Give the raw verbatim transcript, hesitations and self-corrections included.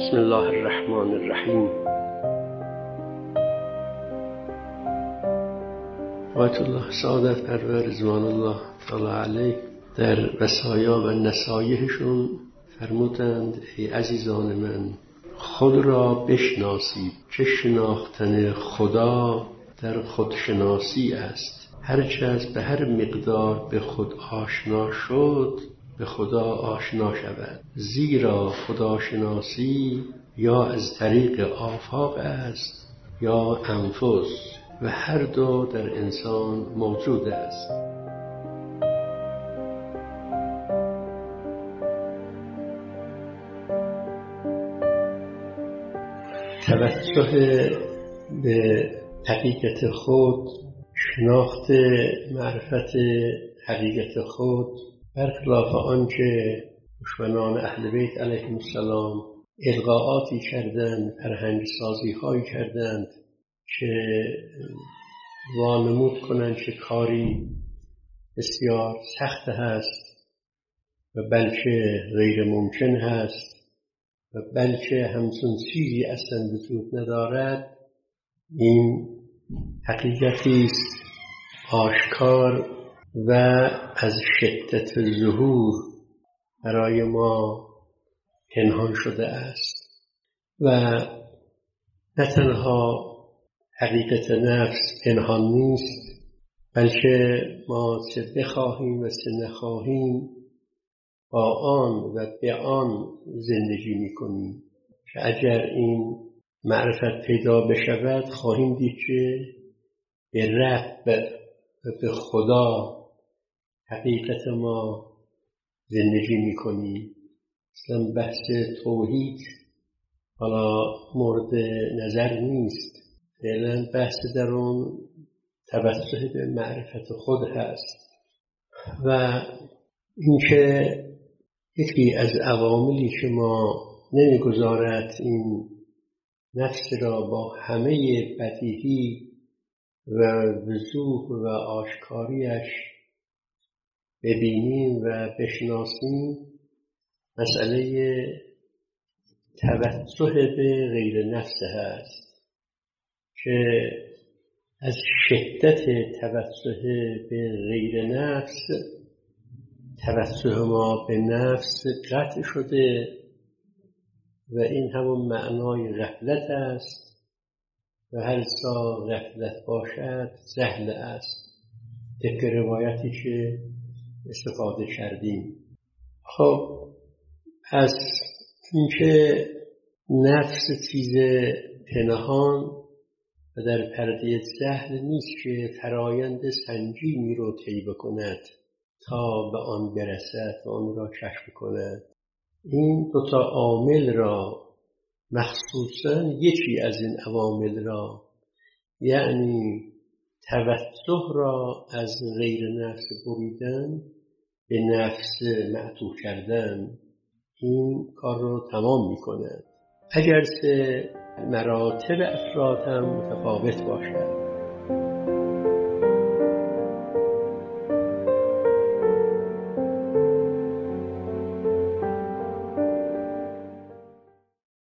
بسم الله الرحمن الرحیم. آیت الله سعادت پرور رضوان الله تعالی علیه در وصایا و نصایحشون فرمودند: ای عزیزان من، خود را بشناسید که شناختن خدا در خودشناسی است. هرچه از به هر مقدار به خود آشنا شد به خدا آشنا شود، زیرا خداشناسی یا از طریق آفاق است یا انفس و هر دو در انسان موجود است. توجه به حقیقت خود، شناخت معرفت حقیقت خود، برخلاف آنچه دشمنان اهل بیت علیهم السلام القاءاتی کردند، فرهنگ سازی هایی کردند که وانمود کنند که کاری بسیار سخت هست و بلکه غیر ممکن هست و بلکه همچون چیزی اصلا وجود ندارد. این حقیقتی است آشکار و از شدت ظهور برای ما پنهان شده است و نه تنها حقیقت نفس پنهان نیست، بلکه ما چه بخواهیم و چه نخواهیم با آن و به آن زندگی میکنیم که اگر این معرفت پیدا بشود خواهیم دید که به رب و به خدا حقیقت ما زندگی میکنیم. اصلا بحث توحید حالا مورد نظر نیست، فعلا بحث در اون توجه به معرفت خود هست و اینکه یکی از عواملی که ما نمیگذارد این نفس را با همه بدیهی و وضوح و آشکاریش ببینیم و بشناسیم، مسئله توجه به غیر نفس هست که از شدت توجه به غیر نفس توجه ما به نفس قطع شده و این همون معنای غفلت است و هر سا غفلت باشد جهل است، طبق روایتی که استفاده کردیم. خب از اینکه نفس چیز پنهان و در پرده جهل نیست که فرایند سنجینی رو طی بکند تا به آن برسد و آن را کشف کند. این دو تا عامل را، مخصوصاً یکی از این عوامل را، یعنی توجه را از غیر نفس بریدن به نفس معطوف کردن، این کار رو تمام می کند. اگرچه مراتب افراد هم متفاوت باشد.